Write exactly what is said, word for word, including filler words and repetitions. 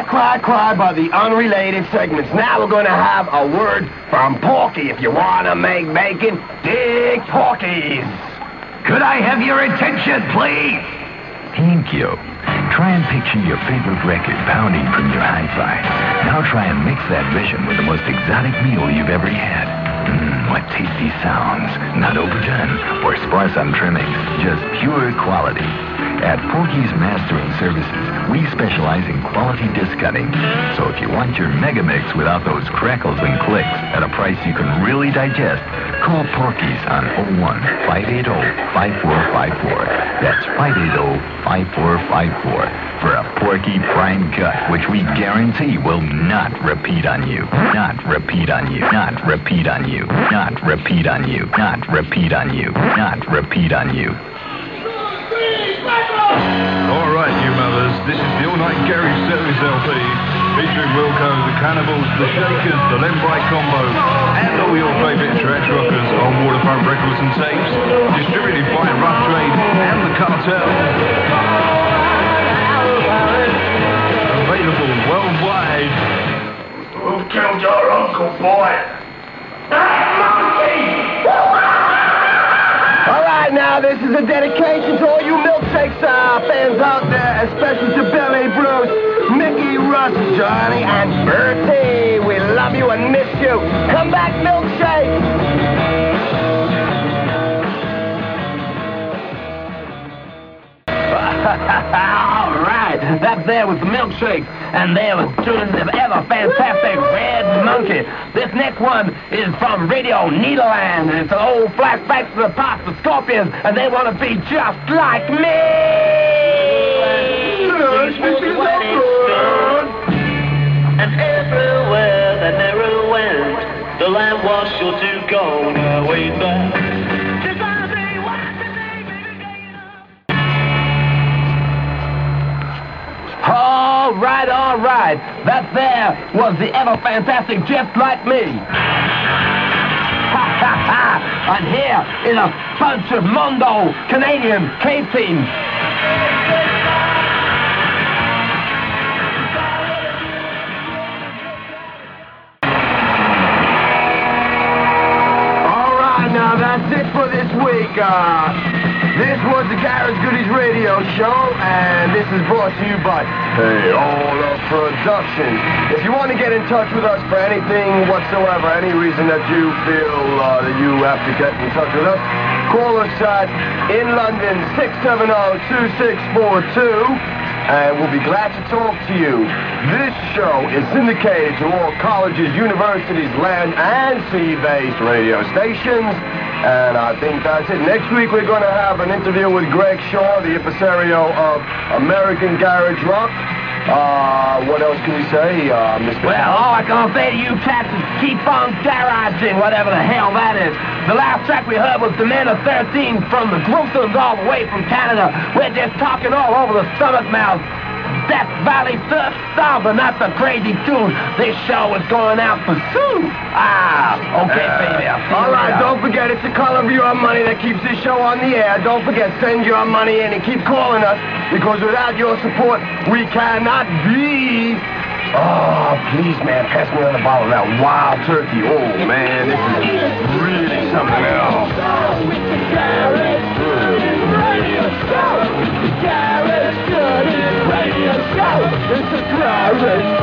cry, cry, cry by the unrelated segments. Now we're going to have a word from Porky. If you want to make bacon, dig Porky's. Could I have your attention, please? Thank you. Try and picture your favorite record pounding from your hi-fi. Now try and mix that vision with the most exotic meal you've ever had. Mmm, what tasty sounds. Not overdone or sparse on trimmings. Just pure quality. At Porky's Mastering Services, we specialize in quality disc cutting. So if you want your mega mix without those crackles and clicks at a price you can really digest, call Porky's on oh one, five eight oh, five four five four. That's five eight oh, five four five four for a Porky Prime Cut, which we guarantee will not repeat on you. Not repeat on you. Not repeat on you. Not repeat on you. Not repeat on you. Not repeat on you. All right, you mothers, this is the all-night Garage Service L P, featuring Wilco, the Cannibals, the Shakers, the Lembright Combo, and all your favourite trash rockers on Waterfront Records and Tapes, distributed by Rough Trade and the Cartel. Available worldwide. Who killed your uncle, boy? That monkey! All right, now this is a dedication to all you milkshakes uh, fans out there, especially to Billy, Bruce, Mickey, Russ, Johnny, and Bertie. We love you and miss you. Come back, milkshake. All right, that there was the milkshake, and there was tunes of ever fantastic Red Monkey. This next one is from Radio Needleland, and it's an old flashback to the past of Scorpions, and they want to be just like me. And everywhere that arrow went, the land was sure to go no way back. All right, all right. That there was the ever-fantastic Just Like Me. Ha, ha, ha. And here is a bunch of Mondo Canadian cave teams. All right, now that's it for this week. Uh... This was the Garage Goodies Radio Show, and this is brought to you by Hey All Productions. If you want to get in touch with us for anything whatsoever, any reason that you feel uh, that you have to get in touch with us, call us at in London six seven zero, two six four two, and we'll be glad to talk to you. This show is syndicated to all colleges, universities, land, and sea-based radio stations. And I think that's it. Next week we're going to have an interview with Greg Shaw, the impresario of American Garage Rock. Uh, what else can we say, uh, Mister Well, all I can say to you chaps is keep on garaging, whatever the hell that is. The last track we heard was the Men of thirteen from the Gruesom's all the way from Canada. We're just talking all over the stomach mouth. Death Valley Surf Star, but not the crazy tune. This show is going out for soon. Ah, okay, uh, baby. All right, don't forget, it's the color of your money that keeps this show on the air. Don't forget, send your money in and keep calling us, because without your support, we cannot be... Oh, please, man, pass me another bottle of that Wild Turkey. Oh, man, this is really something else. Radio show. It's a Garage